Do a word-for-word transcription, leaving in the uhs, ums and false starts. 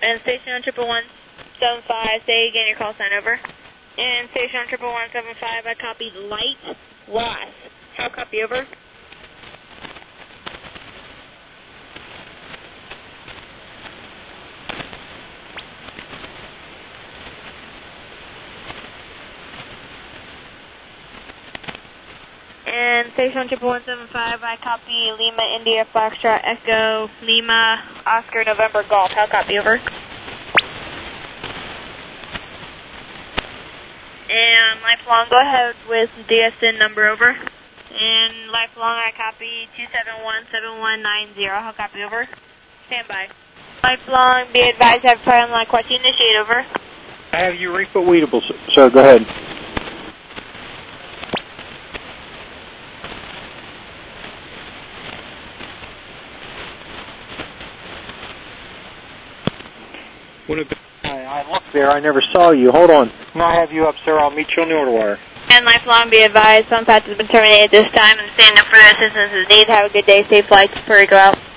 And station on triple one seven five, say again your call sign, over. And station on triple one seven five, I copied light loss. How copy, over? And station on triple one seven five, I copy Lima India Foxtrot Echo Lima Oscar November Golf. How copy, over? And Lifelong, go ahead with D S N number, over. And Lifelong, I copy two seven one seven one nine zero. How copy, over? Stand by. Lifelong, be advised, I have fire on line question, initiate, over. I have you refit weedable, sir. Go ahead. Would have been, I, I looked there. I never saw you. Hold on. Now I have you up, sir. I'll meet you on the order wire. And Lifelong, be advised, phone patch has been terminated at this time and stand up for assistance as needed. Have a good day. Safe flights before you go out.